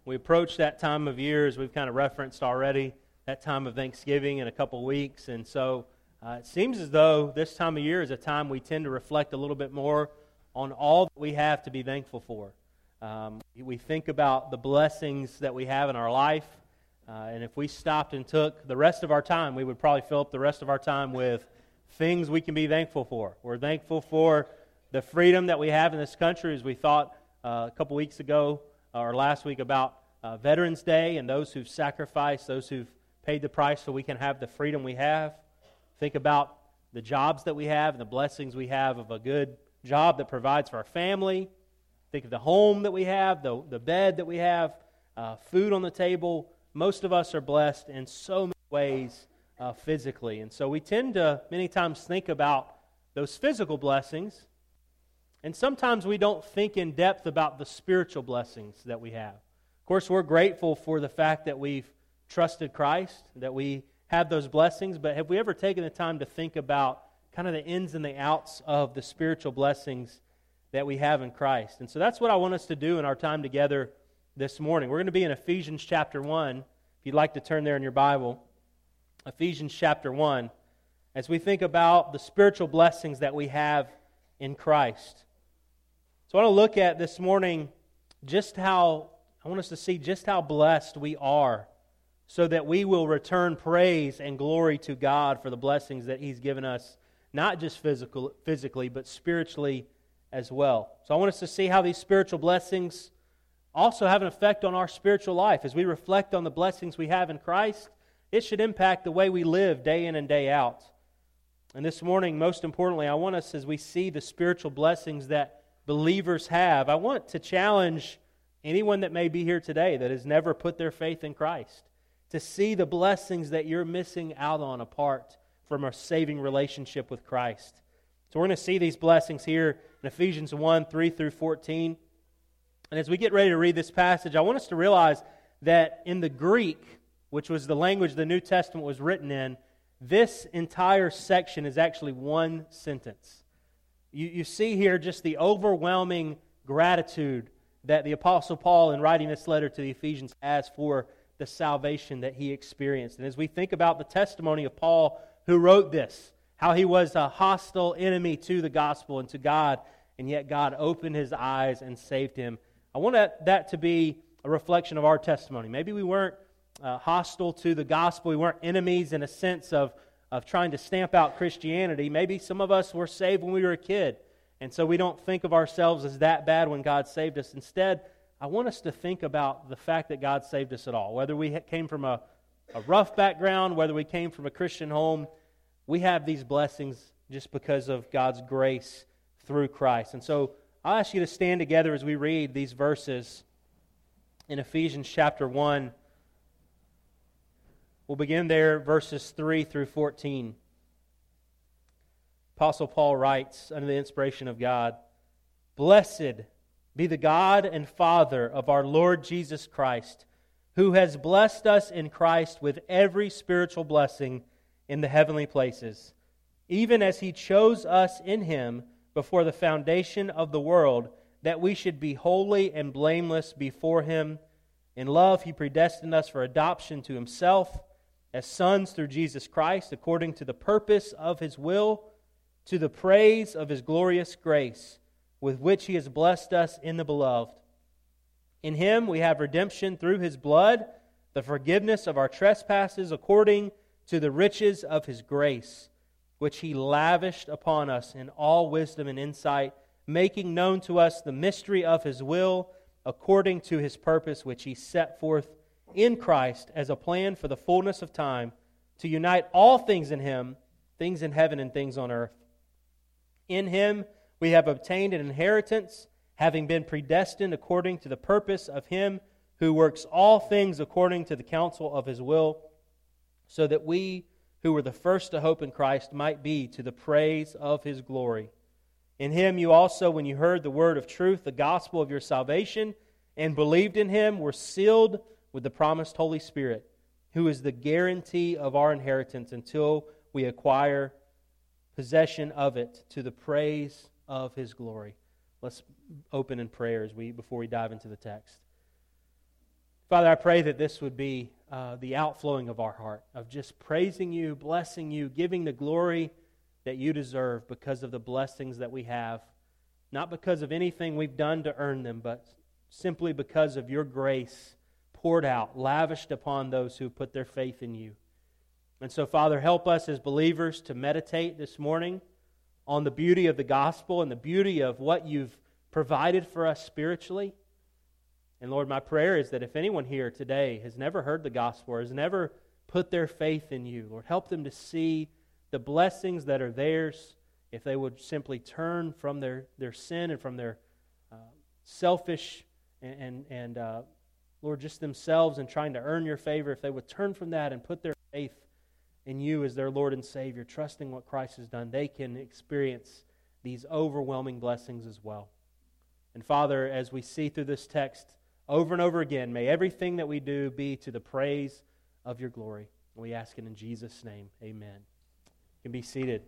We approach that time of year, as we've kind of referenced already, that time of Thanksgiving in a couple weeks. And so it seems as though this time of year is a time we tend to reflect a little bit more on all that we have to be thankful for. We think about the blessings that we have in our life. And if we stopped and took the rest of our time, we would probably fill up the rest of our time with things we can be thankful for. We're thankful for the freedom that we have in this country, as we thought a couple weeks ago or last week about Veterans Day and those who've sacrificed, those who've paid the price so we can have the freedom we have. Think about the jobs that we have and the blessings we have of a good job that provides for our family. Think of the home that we have, the bed that we have, food on the table. Most of us are blessed in so many ways physically. And so we tend to many times think about those physical blessings, and sometimes we don't think in depth about the spiritual blessings that we have. Of course, we're grateful for the fact that we've trusted Christ, that we have those blessings, but have we ever taken the time to think about kind of the ins and the outs of the spiritual blessings that we have in Christ? And so that's what I want us to do in our time together this morning. We're going to be in Ephesians chapter 1, if you'd like to turn there in your Bible. Ephesians chapter 1, as we think about the spiritual blessings that we have in Christ. So I want to look at this morning I want us to see just how blessed we are, so that we will return praise and glory to God for the blessings that He's given us, not just physically, but spiritually as well. So I want us to see how these spiritual blessings also have an effect on our spiritual life. As we reflect on the blessings we have in Christ, it should impact the way we live day in and day out. And this morning, most importantly, I want us, as we see the spiritual blessings that believers have, I want to challenge anyone that may be here today that has never put their faith in Christ to see the blessings that you're missing out on apart from a saving relationship with Christ. So we're going to see these blessings here in Ephesians 1, 3 through 14. And as we get ready to read this passage, I want us to realize that in the Greek, which was the language the New Testament was written in, this entire section is actually one sentence. You see here just the overwhelming gratitude that the Apostle Paul, in writing this letter to the Ephesians, has for the salvation that he experienced. And as we think about the testimony of Paul, who wrote this, how he was a hostile enemy to the gospel and to God, and yet God opened his eyes and saved him. I want that to be a reflection of our testimony. Maybe we weren't hostile to the gospel. We weren't enemies in a sense of trying to stamp out Christianity. Maybe some of us were saved when we were a kid, and so we don't think of ourselves as that bad when God saved us. Instead, I want us to think about the fact that God saved us at all. Whether we came from a rough background, whether we came from a Christian home, we have these blessings just because of God's grace through Christ. And so I'll ask you to stand together as we read these verses in Ephesians chapter 1. We'll begin there, verses 3 through 14. Apostle Paul writes, under the inspiration of God, "Blessed be the God and Father of our Lord Jesus Christ, who has blessed us in Christ with every spiritual blessing in the heavenly places, even as He chose us in Him before the foundation of the world, that we should be holy and blameless before Him. In love He predestined us for adoption to Himself as sons through Jesus Christ, according to the purpose of His will, to the praise of His glorious grace, with which He has blessed us in the Beloved. In Him we have redemption through His blood, the forgiveness of our trespasses, according to the riches of His grace, which He lavished upon us in all wisdom and insight, making known to us the mystery of His will, according to His purpose, which He set forth in Christ as a plan for the fullness of time, to unite all things in Him, things in heaven and things on earth. In Him we have obtained an inheritance, having been predestined according to the purpose of Him who works all things according to the counsel of His will, so that we who were the first to hope in Christ might be to the praise of His glory. In Him you also, when you heard the word of truth, the gospel of your salvation, and believed in Him, were sealed with the promised Holy Spirit, who is the guarantee of our inheritance until we acquire possession of it, to the praise of His glory." Let's open in prayer before we dive into the text. Father, I pray that this would be the outflowing of our heart, of just praising You, blessing You, giving the glory that You deserve because of the blessings that we have, not because of anything we've done to earn them, but simply because of Your grace poured out, lavished upon those who put their faith in You. And so, Father, help us as believers to meditate this morning on the beauty of the gospel and the beauty of what You've provided for us spiritually. And Lord, my prayer is that if anyone here today has never heard the gospel or has never put their faith in You, Lord, help them to see the blessings that are theirs if they would simply turn from their sin and from their selfish and Lord, just themselves and trying to earn Your favor. If they would turn from that and put their faith in You as their Lord and Savior, trusting what Christ has done, they can experience these overwhelming blessings as well. And Father, as we see through this text over and over again, may everything that we do be to the praise of Your glory. We ask it in Jesus' name. Amen. You can be seated.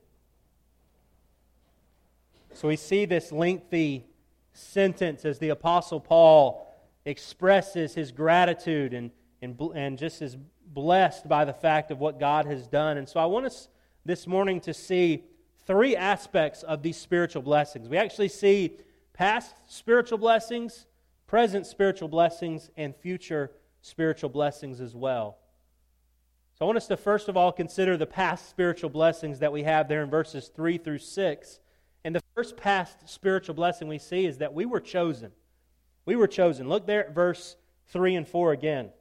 So we see this lengthy sentence as the Apostle Paul expresses his gratitude and just is blessed by the fact of what God has done. And so I want us this morning to see three aspects of these spiritual blessings. We actually see past spiritual blessings, present spiritual blessings, and future spiritual blessings as well. So I want us to first of all consider the past spiritual blessings that we have there in verses 3 through 6. And the first past spiritual blessing we see is that we were chosen. We were chosen. Look there at verse 3 and 4 again.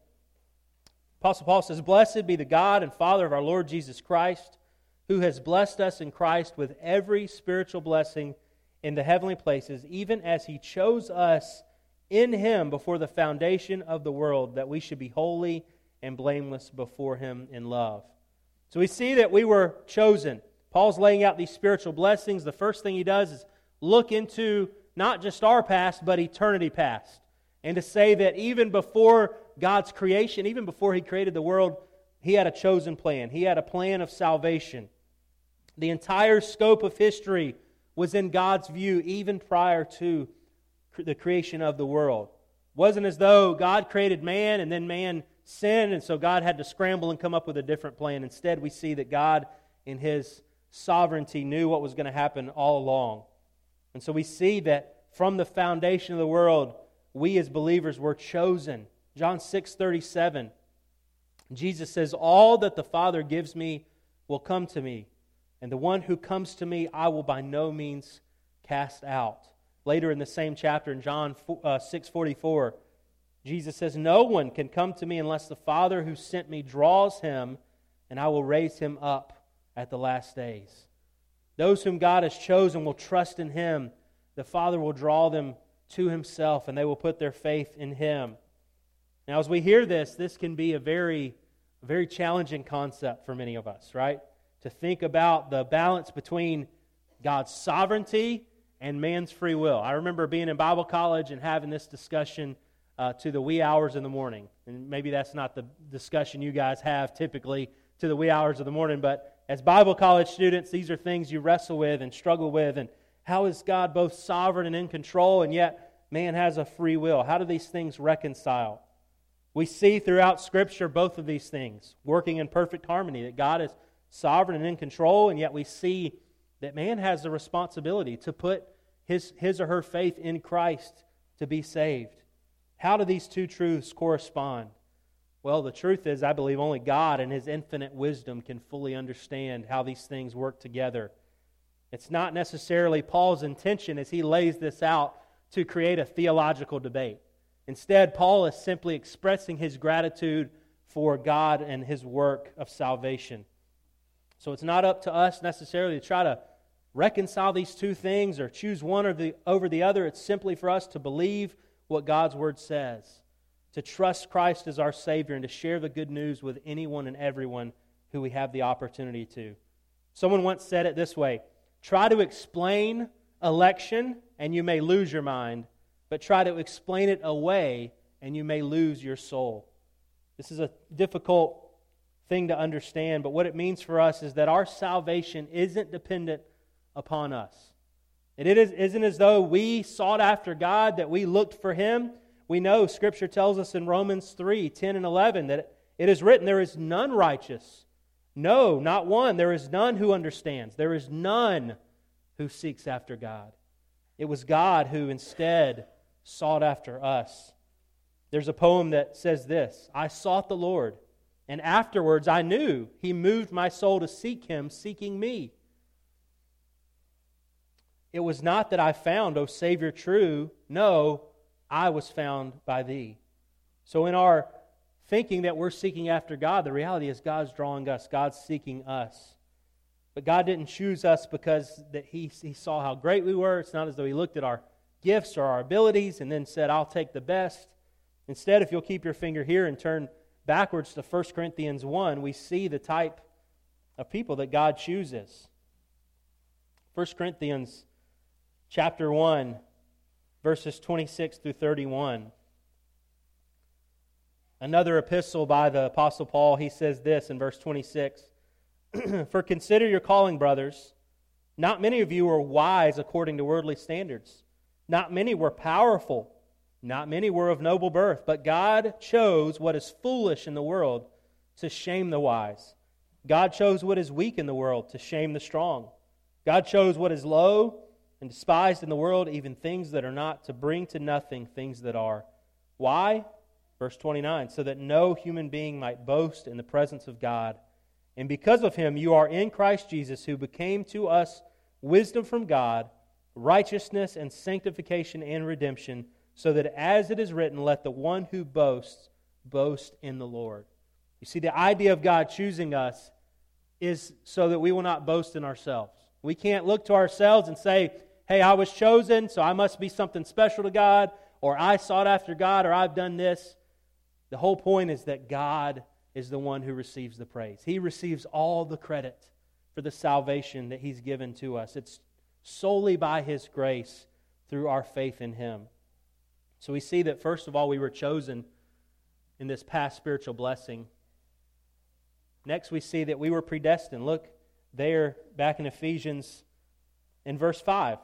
Apostle Paul says, "Blessed be the God and Father of our Lord Jesus Christ, who has blessed us in Christ with every spiritual blessing in the heavenly places, even as He chose us in Him before the foundation of the world, that we should be holy and blameless before Him in love." So we see that we were chosen. Paul's laying out these spiritual blessings. The first thing he does is look into not just our past, but eternity past. And to say that even before God's creation, even before He created the world, He had a chosen plan. He had a plan of salvation. The entire scope of history was in God's view even prior to the creation of the world. It wasn't as though God created man and then man sinned, and so God had to scramble and come up with a different plan. Instead, we see that God, in His sovereignty, knew what was going to happen all along. And so we see that from the foundation of the world, we as believers were chosen. John 6:37, Jesus says, "All that the Father gives me will come to me, and the one who comes to me I will by no means cast out." Later in the same chapter, in John 6:44, Jesus says, "No one can come to me unless the Father who sent me draws him, and I will raise him up at the last days." Those whom God has chosen will trust in Him. The Father will draw them to Himself, and they will put their faith in Him. Now, as we hear this, this can be a very, very challenging concept for many of us, right? To think about the balance between God's sovereignty and man's free will. I remember being in Bible college and having this discussion to the wee hours in the morning. And maybe that's not the discussion you guys have typically to the wee hours of the morning, but as Bible college students, these are things you wrestle with and struggle with. And how is God both sovereign and in control, and yet man has a free will? How do these things reconcile? We see throughout Scripture both of these things working in perfect harmony, that God is sovereign and in control, and yet we see that man has the responsibility to put his or her faith in Christ to be saved. How do these two truths correspond? Well, the truth is, I believe only God in His infinite wisdom can fully understand how these things work together. It's not necessarily Paul's intention as he lays this out to create a theological debate. Instead, Paul is simply expressing his gratitude for God and His work of salvation. So it's not up to us necessarily to try to reconcile these two things or choose one over the other. It's simply for us to believe what God's Word says, to trust Christ as our Savior, and to share the good news with anyone and everyone who we have the opportunity to. Someone once said it this way: try to explain election and you may lose your mind, but try to explain it away and you may lose your soul. This is a difficult thing to understand, but what it means for us is that our salvation isn't dependent upon us. It isn't as though we sought after God, that we looked for Him. we know Scripture tells us in Romans 3:10 and 11 that it is written, there is none righteous. No, not one. There is none who understands. There is none who seeks after God. It was God who instead sought after us. There's a poem that says this, I sought the Lord, and afterwards I knew He moved my soul to seek Him, seeking me. It was not that I found, O Savior, true. No, I was found by Thee. So in our thinking that we're seeking after God, the reality is God's drawing us. God's seeking us. But God didn't choose us because that He saw how great we were. It's not as though He looked at our gifts or our abilities and then said, I'll take the best. Instead, if you'll keep your finger here and turn backwards to 1 Corinthians 1, we see the type of people that God chooses. 1 Corinthians chapter 1, verses 26 through 31. Another epistle by the Apostle Paul, he says this in verse 26. For consider your calling, brothers. Not many of you were wise according to worldly standards. Not many were powerful. Not many were of noble birth. But God chose what is foolish in the world to shame the wise. God chose what is weak in the world to shame the strong. God chose what is low and despised in the world, even things that are not, to bring to nothing things that are. Why? Verse 29, so that no human being might boast in the presence of God. And because of Him you are in Christ Jesus, who became to us wisdom from God, righteousness and sanctification and redemption, so that as it is written, let the one who boasts, boast in the Lord. You see, the idea of God choosing us is so that we will not boast in ourselves. We can't look to ourselves and say, hey, I was chosen, so I must be something special to God, or I sought after God, or I've done this. The whole point is that God is the one who receives the praise. He receives all the credit for the salvation that He's given to us. It's solely by His grace through our faith in Him. So we see that, first of all, we were chosen in this past spiritual blessing. Next, we see that we were predestined. Look there, back in Ephesians, in verse 5.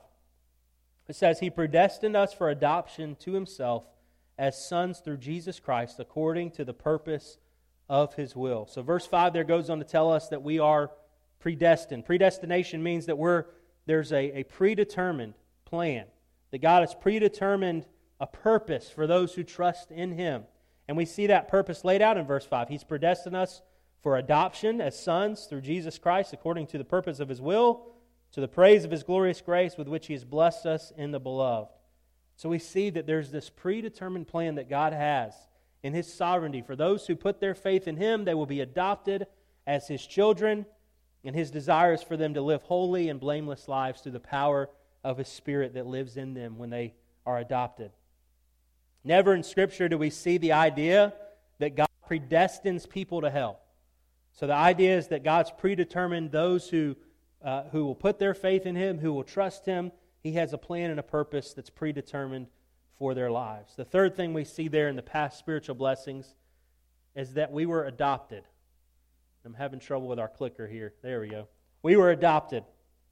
It says, He predestined us for adoption to Himself as sons through Jesus Christ, according to the purpose of His will. So verse 5 there goes on to tell us that we are predestined. Predestination means that there's a predetermined plan, that God has predetermined a purpose for those who trust in Him. And we see that purpose laid out in verse 5. He's predestined us for adoption as sons through Jesus Christ, according to the purpose of His will, to the praise of His glorious grace with which He has blessed us in the Beloved. So we see that there's this predetermined plan that God has in His sovereignty. For those who put their faith in Him, they will be adopted as His children, and His desire is for them to live holy and blameless lives through the power of His Spirit that lives in them when they are adopted. Never in Scripture do we see the idea that God predestines people to hell. So the idea is that God's predetermined those who will put their faith in Him, who will trust Him. He has a plan and a purpose that's predetermined for their lives. The third thing we see there in the past spiritual blessings is that we were adopted. I'm having trouble with our clicker here. There we go. We were adopted.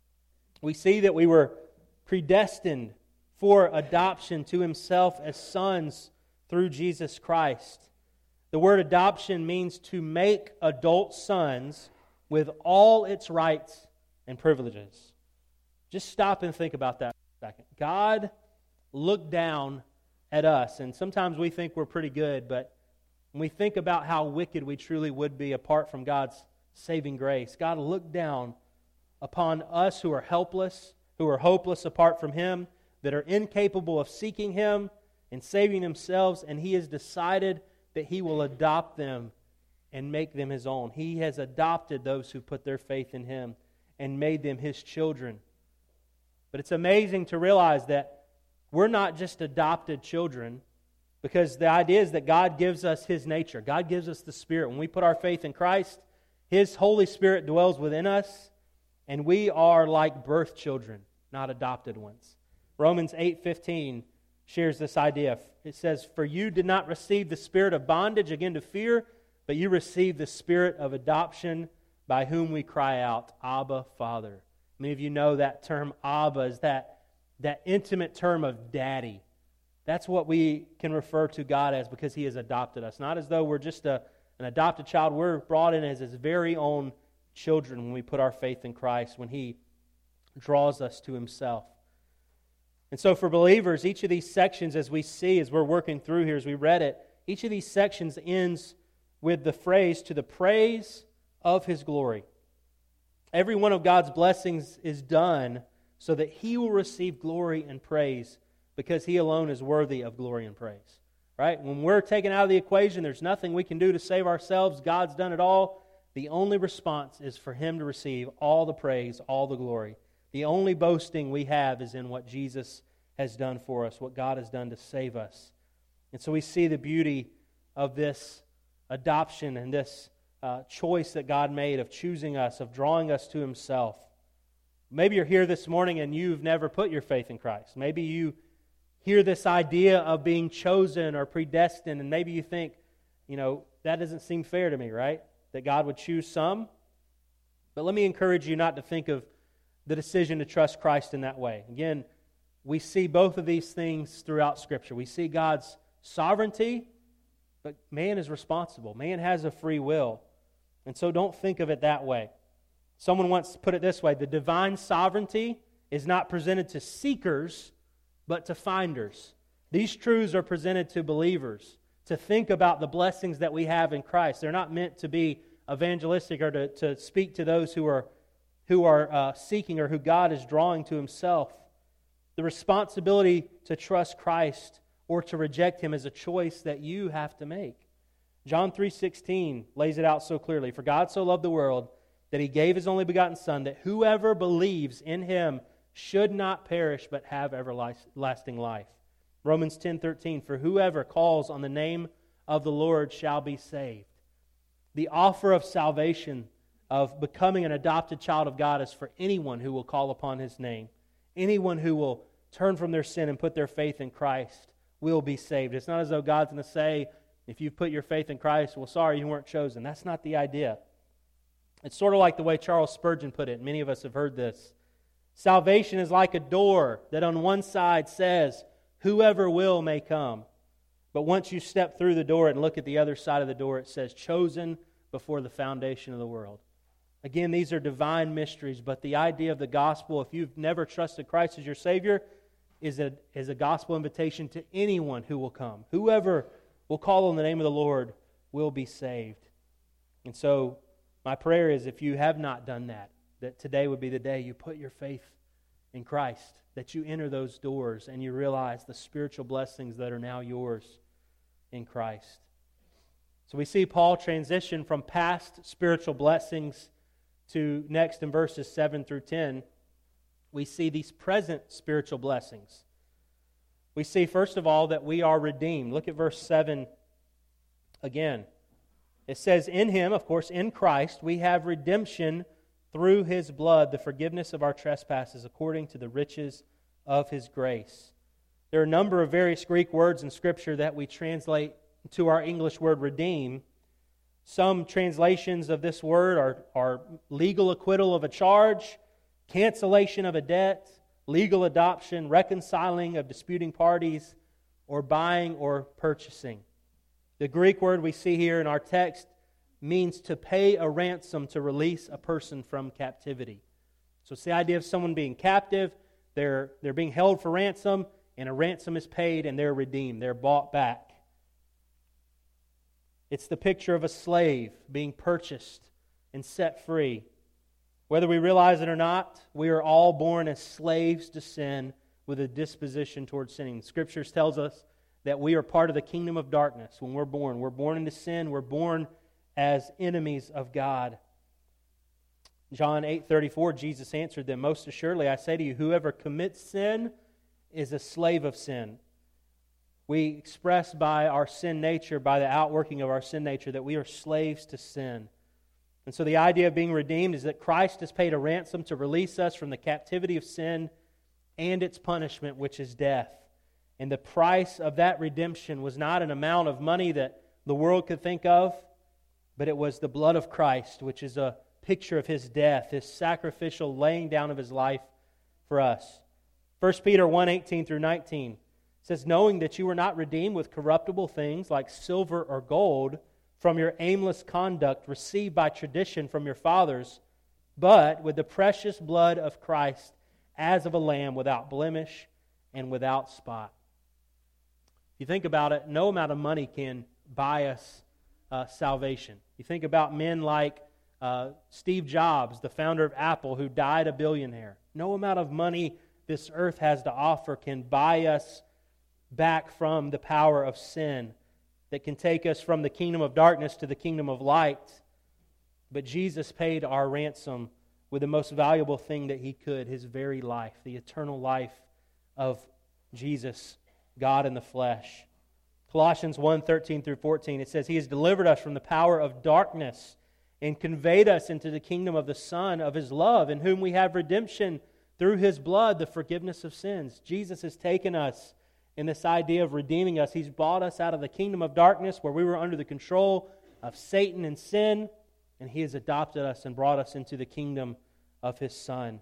We see that we were predestined for adoption to Himself as sons through Jesus Christ. The word adoption means to make adult sons with all its rights and privileges. Just stop and think about that for a second. God looked down at us, and sometimes we think we're pretty good, but when we think about how wicked we truly would be apart from God's saving grace, God looked down upon us who are helpless, who are hopeless apart from Him, that are incapable of seeking Him and saving themselves, and He has decided that He will adopt them and make them His own. He has adopted those who put their faith in Him and made them His children. But it's amazing to realize that we're not just adopted children, because the idea is that God gives us His nature. God gives us the Spirit. When we put our faith in Christ, His Holy Spirit dwells within us, and we are like birth children, not adopted ones. Romans 8:15 shares this idea. It says, For you did not receive the spirit of bondage again to fear, but you received the spirit of adoption, by whom we cry out, Abba, Father. Many of you know that term Abba is that intimate term of daddy. That's what we can refer to God as, because He has adopted us. Not as though we're just an adopted child. We're brought in as His very own children when we put our faith in Christ, when He draws us to Himself. And so for believers, each of these sections, as we see, as we're working through here, as we read it, each of these sections ends with the phrase, to the praise of His glory. Every one of God's blessings is done so that He will receive glory and praise, because He alone is worthy of glory and praise. Right? When we're taken out of the equation, there's nothing we can do to save ourselves. God's done it all. The only response is for Him to receive all the praise, all the glory. The only boasting we have is in what Jesus has done for us, what God has done to save us. And so we see the beauty of this adoption and this choice that God made of choosing us, of drawing us to Himself. Maybe you're here this morning and you've never put your faith in Christ. Maybe you hear this idea of being chosen or predestined, and maybe you think, that doesn't seem fair to me, right? That God would choose some. But let me encourage you not to think of the decision to trust Christ in that way. Again, we see both of these things throughout Scripture. We see God's sovereignty, but man is responsible. Man has a free will. And so don't think of it that way. Someone once put it this way: the divine sovereignty is not presented to seekers, but to finders. These truths are presented to believers to think about the blessings that we have in Christ. They're not meant to be evangelistic or to speak to those who are seeking or who God is drawing to Himself. The responsibility to trust Christ or to reject Him is a choice that you have to make. John 3:16 lays it out so clearly. For God so loved the world that He gave His only begotten Son, that whoever believes in Him should not perish but have everlasting life. Romans 10:13, for whoever calls on the name of the Lord shall be saved. The offer of salvation, of becoming an adopted child of God, is for anyone who will call upon His name. Anyone who will turn from their sin and put their faith in Christ will be saved. It's not as though God's going to say, if you put your faith in Christ, well, sorry, you weren't chosen. That's not the idea. It's sort of like the way Charles Spurgeon put it. Many of us have heard this. Salvation is like a door that on one side says, whoever will may come. But once you step through the door and look at the other side of the door, it says, chosen before the foundation of the world. Again, these are divine mysteries, but the idea of the gospel, if you've never trusted Christ as your Savior, is a gospel invitation to anyone who will come. Whoever will call on the name of the Lord will be saved. And so, my prayer is, if you have not done that today would be the day you put your faith in Christ, that you enter those doors and you realize the spiritual blessings that are now yours in Christ. So we see Paul transition from past spiritual blessings to next in verses 7 through 10, we see these present spiritual blessings. We see, first of all, that we are redeemed. Look at verse 7 again. It says, in Him, of course, in Christ, we have redemption through His blood, the forgiveness of our trespasses, according to the riches of His grace. There are a number of various Greek words in Scripture that we translate to our English word redeem. Some translations of this word are legal acquittal of a charge, cancellation of a debt, legal adoption, reconciling of disputing parties, or buying or purchasing. The Greek word we see here in our text means to pay a ransom to release a person from captivity. So it's the idea of someone being captive, they're being held for ransom, and a ransom is paid and they're redeemed, they're bought back. It's the picture of a slave being purchased and set free. Whether we realize it or not, we are all born as slaves to sin with a disposition towards sinning. The Scriptures tells us that we are part of the kingdom of darkness when we're born. We're born into sin. We're born as enemies of God. John 8:34, Jesus answered them, most assuredly I say to you, whoever commits sin is a slave of sin. We express by our sin nature, by the outworking of our sin nature, that we are slaves to sin. And so the idea of being redeemed is that Christ has paid a ransom to release us from the captivity of sin and its punishment, which is death. And the price of that redemption was not an amount of money that the world could think of, but it was the blood of Christ, which is a picture of His death, His sacrificial laying down of His life for us. 1 Peter 1:18 through 19 It says, knowing that you were not redeemed with corruptible things like silver or gold from your aimless conduct received by tradition from your fathers, but with the precious blood of Christ as of a lamb without blemish and without spot. If you think about it, no amount of money can buy us salvation. You think about men like Steve Jobs, the founder of Apple, who died a billionaire. No amount of money this earth has to offer can buy us back from the power of sin, that can take us from the kingdom of darkness to the kingdom of light. But Jesus paid our ransom with the most valuable thing that He could, His very life, the eternal life of Jesus, God in the flesh. Colossians 1:13 through 14, it says, He has delivered us from the power of darkness and conveyed us into the kingdom of the Son of His love, in whom we have redemption through His blood, the forgiveness of sins. Jesus has taken us in this idea of redeeming us. He's bought us out of the kingdom of darkness where we were under the control of Satan and sin, and He has adopted us and brought us into the kingdom of His Son.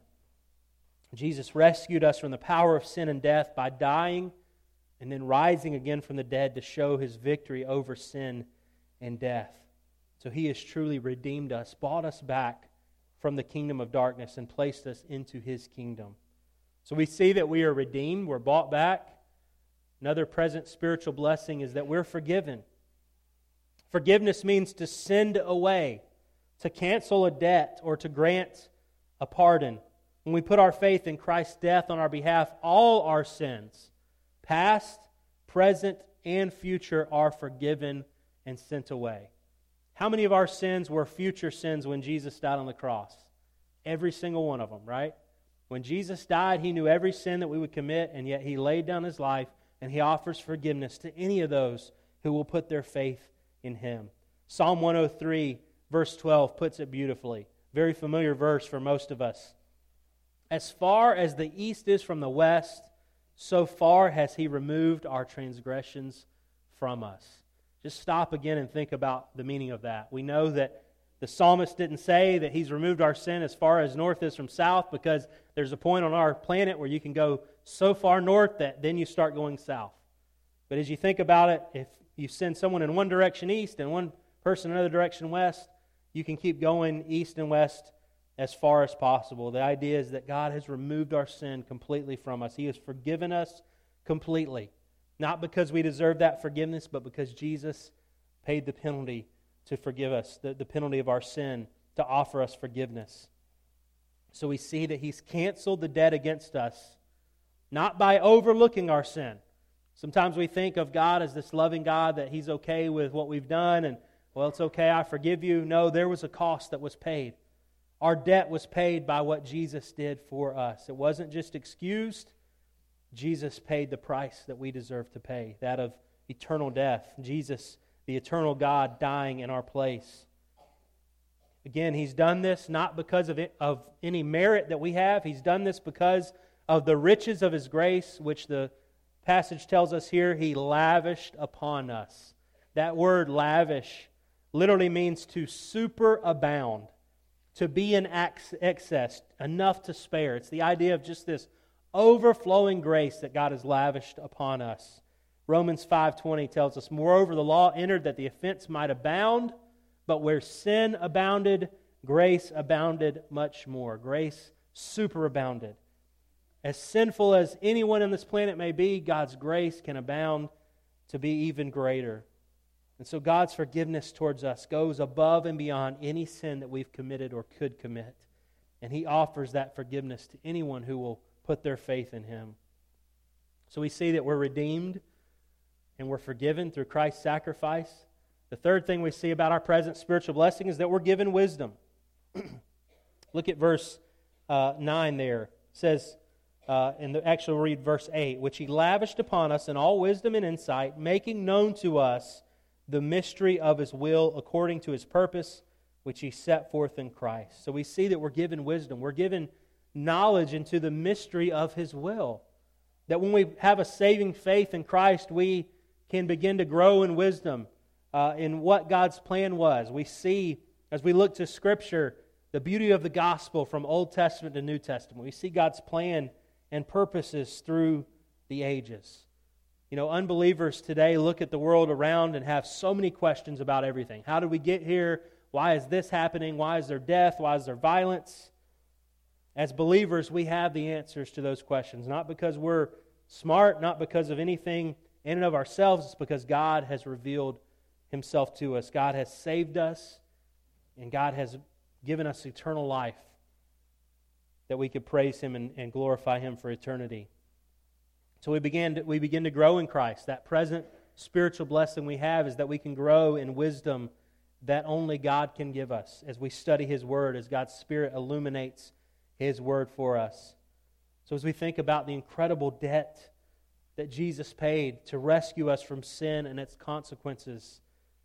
Jesus rescued us from the power of sin and death by dying and then rising again from the dead to show His victory over sin and death. So He has truly redeemed us, bought us back from the kingdom of darkness and placed us into His kingdom. So we see that we are redeemed, we're bought back. Another present spiritual blessing is that we're forgiven. Forgiveness means to send away, to cancel a debt, or to grant a pardon. When we put our faith in Christ's death on our behalf, all our sins, past, present, and future, are forgiven and sent away. How many of our sins were future sins when Jesus died on the cross? Every single one of them, right? When Jesus died, He knew every sin that we would commit, and yet He laid down His life, and He offers forgiveness to any of those who will put their faith in Him. Psalm 103, verse 12, puts it beautifully. Very familiar verse for most of us. As far as the east is from the west, so far has He removed our transgressions from us. Just stop again and think about the meaning of that. We know that the psalmist didn't say that He's removed our sin as far as north is from south, because there's a point on our planet where you can go so far north that then you start going south. But as you think about it, if you send someone in one direction east and one person in another direction west, you can keep going east and west as far as possible. The idea is that God has removed our sin completely from us. He has forgiven us completely. Not because we deserve that forgiveness, but because Jesus paid the penalty to forgive us, the penalty of our sin, to offer us forgiveness. So we see that He's canceled the debt against us, not by overlooking our sin. Sometimes we think of God as this loving God, that He's okay with what we've done, and, well, it's okay, I forgive you. No, there was a cost that was paid. Our debt was paid by what Jesus did for us. It wasn't just excused. Jesus paid the price that we deserve to pay, that of eternal death. Jesus, the eternal God, dying in our place. Again, He's done this not because of any merit that we have. He's done this because of the riches of His grace, which the passage tells us here He lavished upon us. That word lavish literally means to superabound, to be in excess, enough to spare. It's the idea of just this overflowing grace that God has lavished upon us. Romans 5:20 tells us, moreover, the law entered that the offense might abound, but where sin abounded, grace abounded much more. Grace superabounded. As sinful as anyone on this planet may be, God's grace can abound to be even greater. And so God's forgiveness towards us goes above and beyond any sin that we've committed or could commit. And He offers that forgiveness to anyone who will put their faith in Him. So we see that we're redeemed and we're forgiven through Christ's sacrifice. The third thing we see about our present spiritual blessing is that we're given wisdom. Look at verse 9 there. It says, actually we'll read verse 8, which He lavished upon us in all wisdom and insight, making known to us the mystery of His will according to His purpose, which He set forth in Christ. So we see that we're given wisdom. We're given knowledge into the mystery of His will. That when we have a saving faith in Christ, we can begin to grow in wisdom in what God's plan was. We see, as we look to Scripture, the beauty of the gospel from Old Testament to New Testament. We see God's plan and purposes through the ages. Unbelievers today look at the world around and have so many questions about everything. How did we get here? Why is this happening? Why is there death? Why is there violence? As believers, we have the answers to those questions, not because we're smart, not because of anything in and of ourselves. It's because God has revealed Himself to us. God has saved us, and God has given us eternal life that we could praise Him and glorify Him for eternity. So we begin to grow in Christ. That present spiritual blessing we have is that we can grow in wisdom that only God can give us as we study His Word, as God's Spirit illuminates His Word for us. So as we think about the incredible debt that Jesus paid to rescue us from sin and its consequences,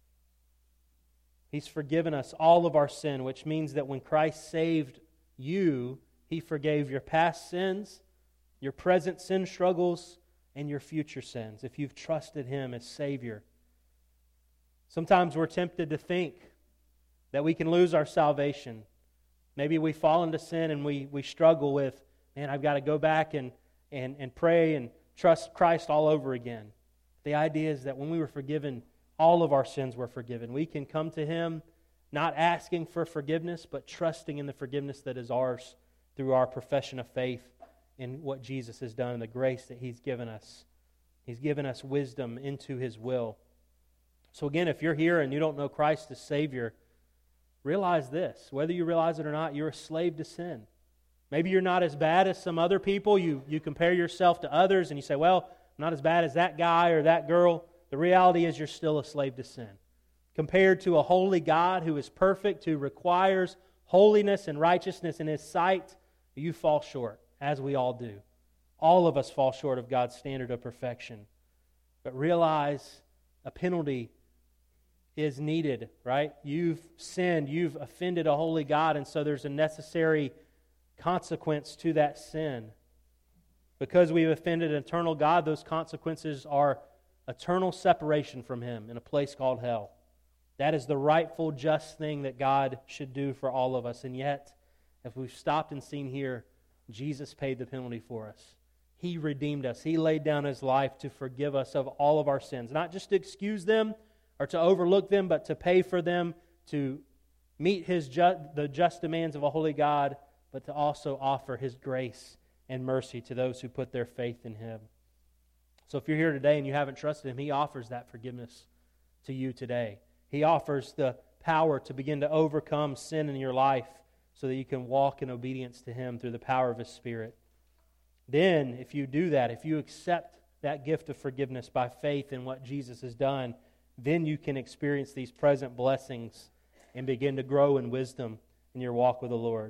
He's forgiven us all of our sin, which means that when Christ saved you, He forgave your past sins, your present sin struggles, and your future sins, if you've trusted Him as Savior. Sometimes we're tempted to think that we can lose our salvation. Maybe we fall into sin and we struggle with, man, I've got to go back and pray and trust Christ all over again. The idea is that when we were forgiven, all of our sins were forgiven. We can come to Him not asking for forgiveness, but trusting in the forgiveness that is ours through our profession of faith in what Jesus has done and the grace that He's given us. He's given us wisdom into His will. So again, if you're here and you don't know Christ as Savior, realize this. Whether you realize it or not, you're a slave to sin. Maybe you're not as bad as some other people. You compare yourself to others and you say, well, I'm not as bad as that guy or that girl. The reality is you're still a slave to sin. Compared to a holy God who is perfect, who requires holiness and righteousness in His sight, you fall short, as we all do. All of us fall short of God's standard of perfection. But realize a penalty is needed, right? You've sinned, you've offended a holy God, and so there's a necessary consequence to that sin. Because we've offended an eternal God, those consequences are eternal separation from Him in a place called hell. That is the rightful, just thing that God should do for all of us. And yet, if we've stopped and seen here, Jesus paid the penalty for us. He redeemed us. He laid down His life to forgive us of all of our sins. Not just to excuse them or to overlook them, but to pay for them, to meet the just demands of a holy God, but to also offer His grace and mercy to those who put their faith in Him. So if you're here today and you haven't trusted Him, He offers that forgiveness to you today. He offers the power to begin to overcome sin in your life so that you can walk in obedience to Him through the power of His Spirit. Then, if you do that, if you accept that gift of forgiveness by faith in what Jesus has done, then you can experience these present blessings and begin to grow in wisdom in your walk with the Lord.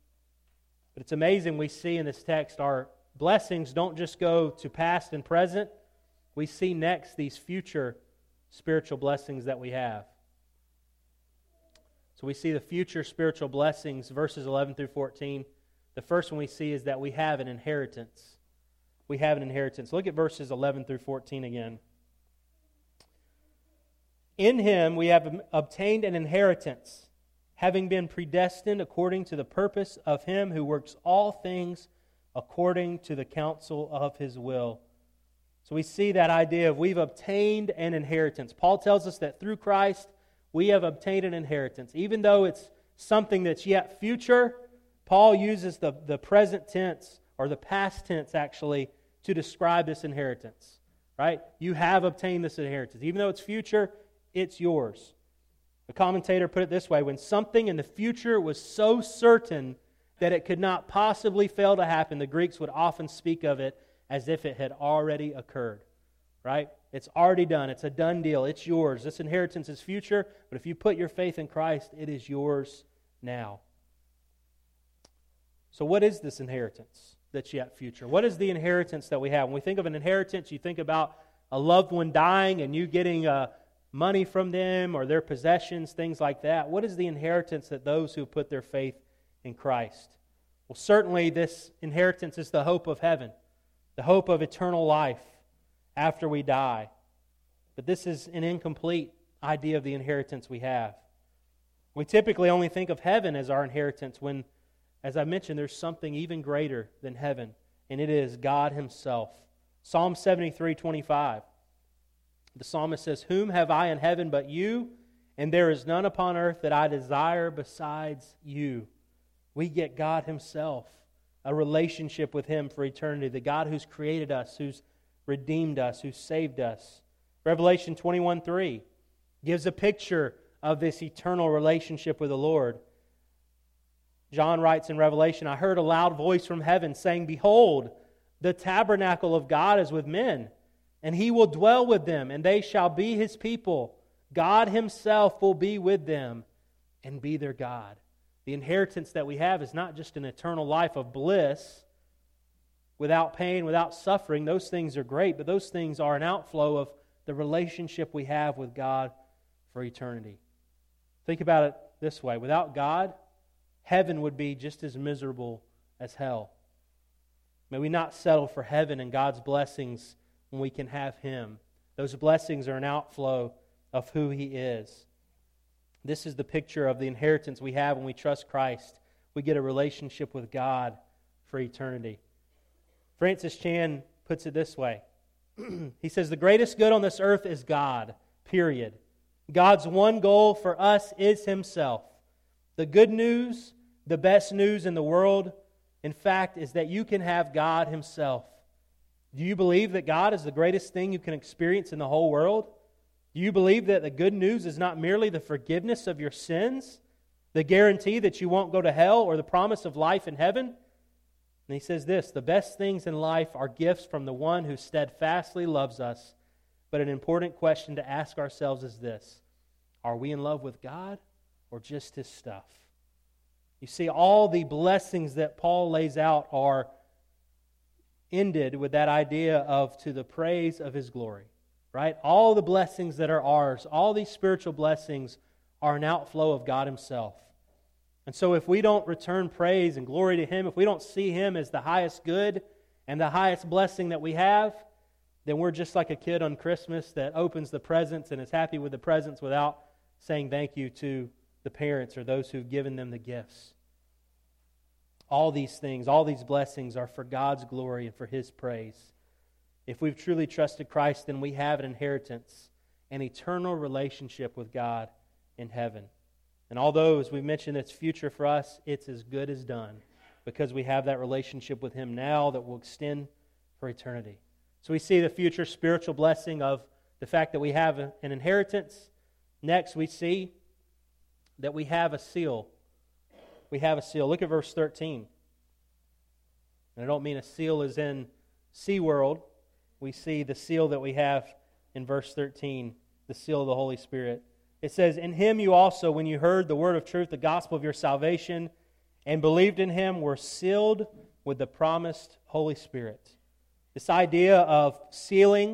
But it's amazing, we see in this text our blessings don't just go to past and present. We see next these future spiritual blessings that we have. So we see the future spiritual blessings, verses 11 through 14. The first one we see is that we have an inheritance. We have an inheritance. Look at verses 11 through 14 again. In Him we have obtained an inheritance, having been predestined according to the purpose of Him who works all things according to the counsel of His will. So we see that idea of we've obtained an inheritance. Paul tells us that through Christ we have obtained an inheritance. Even though it's something that's yet future, Paul uses the present tense, or the past tense actually, to describe this inheritance. Right? You have obtained this inheritance. Even though it's future, it's yours. A commentator put it this way: when something in the future was so certain that it could not possibly fail to happen, the Greeks would often speak of it as if it had already occurred. Right? It's already done. It's a done deal. It's yours. This inheritance is future, but if you put your faith in Christ, it is yours now. So what is this inheritance that's yet future? What is the inheritance that we have? When we think of an inheritance, you think about a loved one dying and you getting money from them or their possessions, things like that. What is the inheritance that those who put their faith in Christ? Well, certainly this inheritance is the hope of heaven, the hope of eternal life after we die. But this is an incomplete idea of the inheritance we have. We typically only think of heaven as our inheritance when, as I mentioned, there's something even greater than heaven, and it is God Himself, Psalm 73:25. The psalmist says, "Whom have I in heaven but you? And there is none upon earth that I desire besides you." We get God Himself, a relationship with Him for eternity, the God who's created us, who's redeemed us, who's saved us. Revelation 21:3 gives a picture of this eternal relationship with the Lord. John writes in Revelation, "I heard a loud voice from heaven saying, 'Behold, the tabernacle of God is with men, and He will dwell with them, and they shall be His people. God Himself will be with them and be their God.'" The inheritance that we have is not just an eternal life of bliss, without pain, without suffering. Those things are great, but those things are an outflow of the relationship we have with God for eternity. Think about it this way. Without God, heaven would be just as miserable as hell. May we not settle for heaven and God's blessings when we can have Him. Those blessings are an outflow of who He is. This is the picture of the inheritance we have when we trust Christ. We get a relationship with God for eternity. Francis Chan puts it this way. He says, "The greatest good on this earth is God, period. God's one goal for us is Himself. The good news, the best news in the world, in fact, is that you can have God Himself. Do you believe that God is the greatest thing you can experience in the whole world? Do you believe that the good news is not merely the forgiveness of your sins, the guarantee that you won't go to hell, or the promise of life in heaven?" And he says this, "The best things in life are gifts from the one who steadfastly loves us. But an important question to ask ourselves is this: are we in love with God or just His stuff?" You see, all the blessings that Paul lays out are ended with that idea of "to the praise of His glory." Right? All the blessings that are ours, all these spiritual blessings are an outflow of God Himself. And so if we don't return praise and glory to Him, if we don't see Him as the highest good and the highest blessing that we have, then we're just like a kid on Christmas that opens the presents and is happy with the presents without saying thank you to the parents or those who've given them the gifts. All these things, all these blessings are for God's glory and for His praise. If we've truly trusted Christ, then we have an inheritance, an eternal relationship with God in heaven. And although, as we mentioned, it's future for us, it's as good as done because we have that relationship with Him now that will extend for eternity. So we see the future spiritual blessing of the fact that we have an inheritance. Next, we see that we have a seal. We have a seal. Look at verse 13. And I don't mean a seal as in SeaWorld. We see the seal that we have in verse 13, the seal of the Holy Spirit. It says, "In Him you also, when you heard the word of truth, the gospel of your salvation, and believed in Him, were sealed with the promised Holy Spirit." This idea of sealing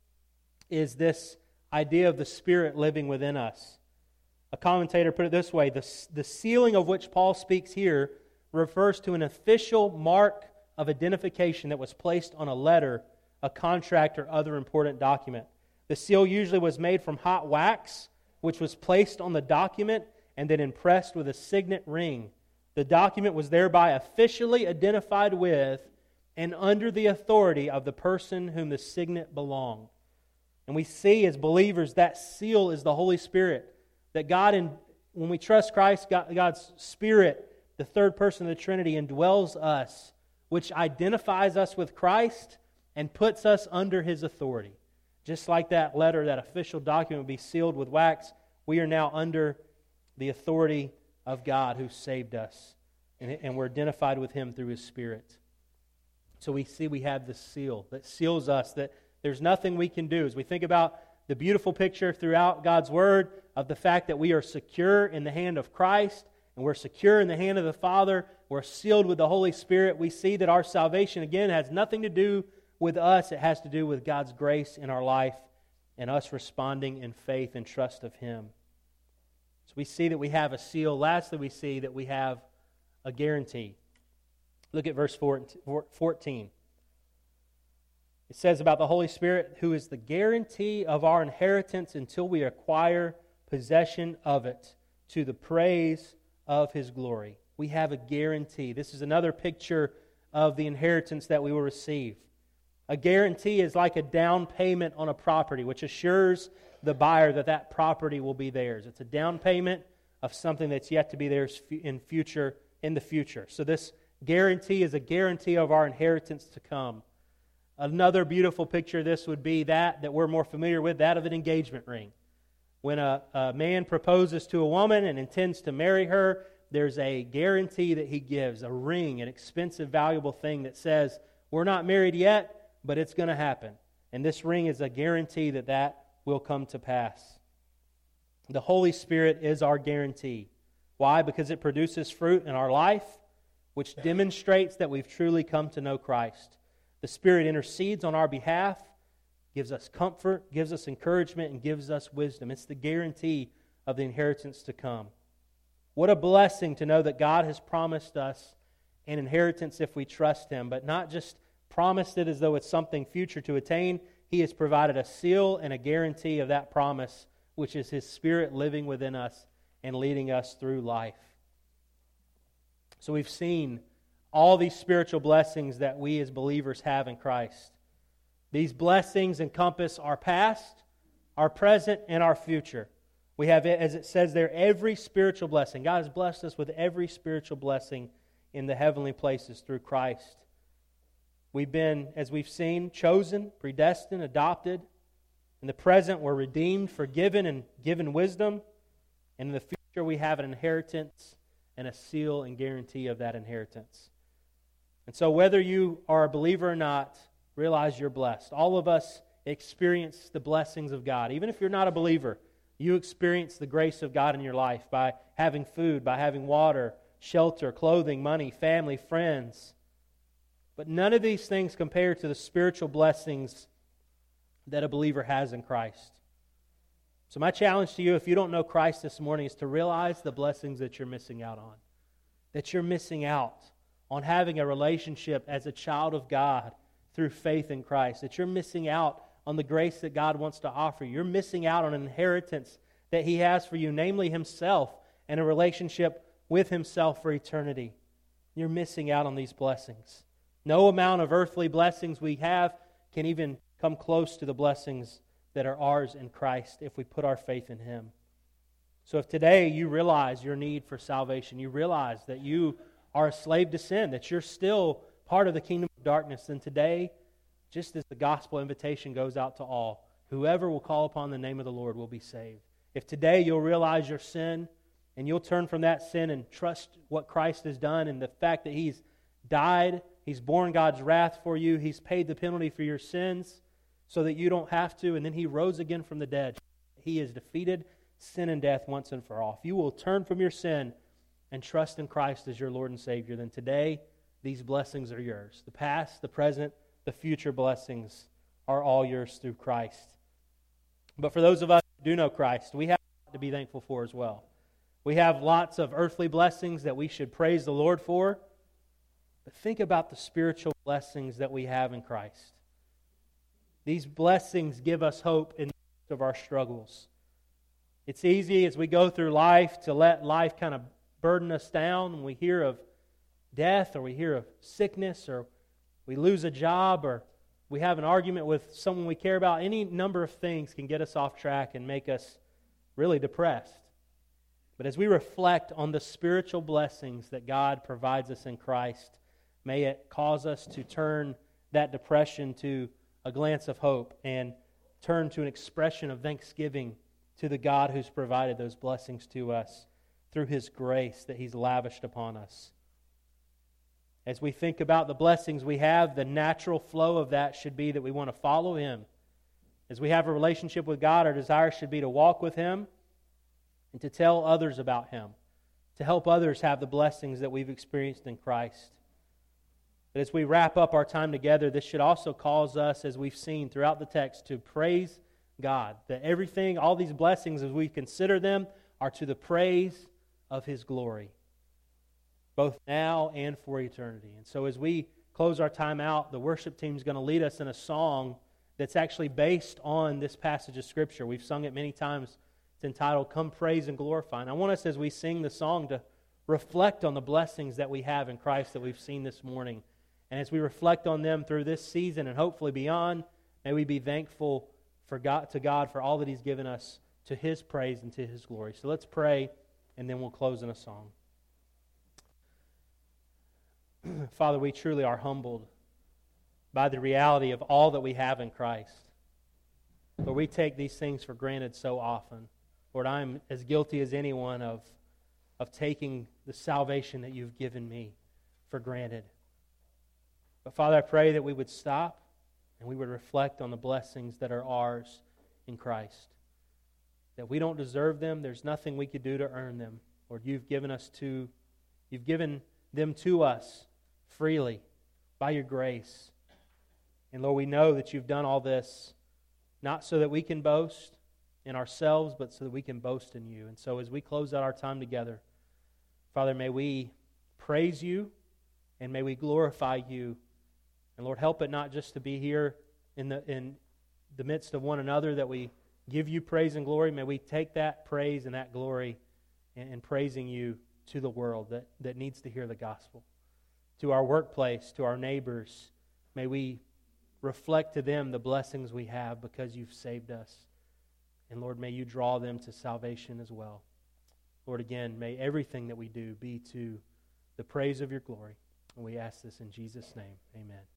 is this idea of the Spirit living within us. A commentator put it this way: the sealing of which Paul speaks here refers to an official mark of identification that was placed on a letter, a contract, or other important document. The seal usually was made from hot wax, which was placed on the document and then impressed with a signet ring. The document was thereby officially identified with and under the authority of the person whom the signet belonged. And we see as believers that seal is the Holy Spirit. That God, when we trust Christ, God's Spirit, the third person of the Trinity, indwells us, which identifies us with Christ and puts us under His authority. Just like that letter, that official document would be sealed with wax, we are now under the authority of God who saved us. And we're identified with Him through His Spirit. So we see we have this seal that seals us, that there's nothing we can do. As we think about the beautiful picture throughout God's Word of the fact that we are secure in the hand of Christ, and we're secure in the hand of the Father, we're sealed with the Holy Spirit, we see that our salvation, again, has nothing to do with us. It has to do with God's grace in our life and us responding in faith and trust of Him. So we see that we have a seal. Lastly, we see that we have a guarantee. Look at verse 14. It says about the Holy Spirit, who is the guarantee of our inheritance until we acquire possession of it, to the praise of His glory. We have a guarantee. This is another picture of the inheritance that we will receive. A guarantee is like a down payment on a property, which assures the buyer that that property will be theirs. It's a down payment of something that's yet to be theirs in the future. So this guarantee is a guarantee of our inheritance to come. Another beautiful picture of this would be that we're more familiar with, that of an engagement ring. When a man proposes to a woman and intends to marry her, there's a guarantee that he gives, a ring, an expensive, valuable thing that says, we're not married yet, but it's going to happen. And this ring is a guarantee that that will come to pass. The Holy Spirit is our guarantee. Why? Because it produces fruit in our life, which demonstrates that we've truly come to know Christ. The Spirit intercedes on our behalf, gives us comfort, gives us encouragement, and gives us wisdom. It's the guarantee of the inheritance to come. What a blessing to know that God has promised us an inheritance if we trust Him, but not just promised it as though it's something future to attain. He has provided a seal and a guarantee of that promise, which is His Spirit living within us and leading us through life. So we've seen all these spiritual blessings that we as believers have in Christ. These blessings encompass our past, our present, and our future. We have, as it says there, every spiritual blessing. God has blessed us with every spiritual blessing in the heavenly places through Christ. We've been, as we've seen, chosen, predestined, adopted. In the present, we're redeemed, forgiven, and given wisdom. And in the future, we have an inheritance and a seal and guarantee of that inheritance. And so whether you are a believer or not, realize you're blessed. All of us experience the blessings of God. Even if you're not a believer, you experience the grace of God in your life by having food, by having water, shelter, clothing, money, family, friends. But none of these things compare to the spiritual blessings that a believer has in Christ. So my challenge to you, if you don't know Christ this morning, is to realize the blessings that you're missing out on. That you're missing out on having a relationship as a child of God through faith in Christ. That you're missing out on the grace that God wants to offer you. You're missing out on an inheritance that He has for you, namely Himself, and a relationship with Himself for eternity. You're missing out on these blessings. No amount of earthly blessings we have can even come close to the blessings that are ours in Christ if we put our faith in Him. So if today you realize your need for salvation, you realize that you are a slave to sin, that you're still part of the kingdom of darkness, then today, just as the gospel invitation goes out to all, whoever will call upon the name of the Lord will be saved. If today you'll realize your sin and you'll turn from that sin and trust what Christ has done and the fact that He's died, He's borne God's wrath for you, He's paid the penalty for your sins so that you don't have to, and then He rose again from the dead. He has defeated sin and death once and for all. If you will turn from your sin and trust in Christ as your Lord and Savior, then today these blessings are yours. The past, the present, the future blessings are all yours through Christ. But for those of us who do know Christ, we have to be thankful for as well. We have lots of earthly blessings that we should praise the Lord for, but think about the spiritual blessings that we have in Christ. These blessings give us hope in the midst of our struggles. It's easy as we go through life to let life kind of burden us down when we hear of death or we hear of sickness or we lose a job or we have an argument with someone we care about. Any number of things can get us off track and make us really depressed. But as we reflect on the spiritual blessings that God provides us in Christ, may it cause us to turn that depression to a glance of hope and turn to an expression of thanksgiving to the God who's provided those blessings to us through His grace that He's lavished upon us. As we think about the blessings we have, the natural flow of that should be that we want to follow Him. As we have a relationship with God, our desire should be to walk with Him and to tell others about Him, to help others have the blessings that we've experienced in Christ. But as we wrap up our time together, this should also cause us, as we've seen throughout the text, to praise God. That everything, all these blessings, as we consider them, are to the praise of His glory, both now and for eternity. And so as we close our time out, the worship team is going to lead us in a song that's actually based on this passage of Scripture. We've sung it many times. It's entitled, Come Praise and Glorify. And I want us, as we sing the song, to reflect on the blessings that we have in Christ that we've seen this morning And as we reflect on them through this season and hopefully beyond, may we be thankful to God for all that He's given us to His praise and to His glory. So let's pray, and then we'll close in a song. Father, we truly are humbled by the reality of all that we have in Christ. Lord, we take these things for granted so often. Lord, I'm as guilty as anyone of taking the salvation that You've given me for granted. But Father, I pray that we would stop and we would reflect on the blessings that are ours in Christ. That we don't deserve them. There's nothing we could do to earn them. Lord, You've given them to us freely by Your grace. And Lord, we know that You've done all this not so that we can boast in ourselves, but so that we can boast in You. And so as we close out our time together, Father, may we praise You and may we glorify You. And Lord, help it not just to be here in the midst of one another that we give You praise and glory. May we take that praise and that glory and praising You to the world that needs to hear the gospel. To our workplace, to our neighbors, may we reflect to them the blessings we have because You've saved us. And Lord, may You draw them to salvation as well. Lord, again, may everything that we do be to the praise of Your glory. And we ask this in Jesus' name. Amen.